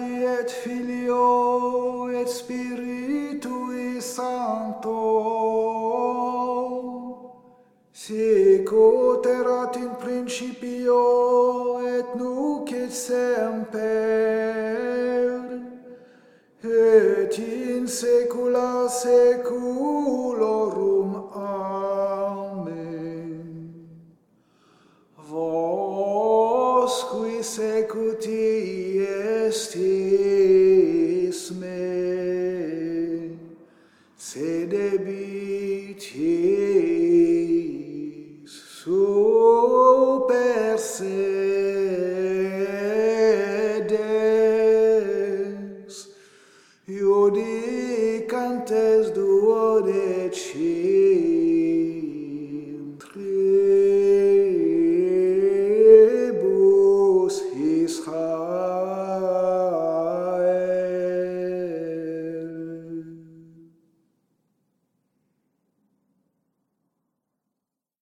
et Filio et Spiritui Sancto, sic ut erat in principio et nunc et semper, et in saecula saeculorum. Amen. Vos qui secuti estis me, sedebitis super se.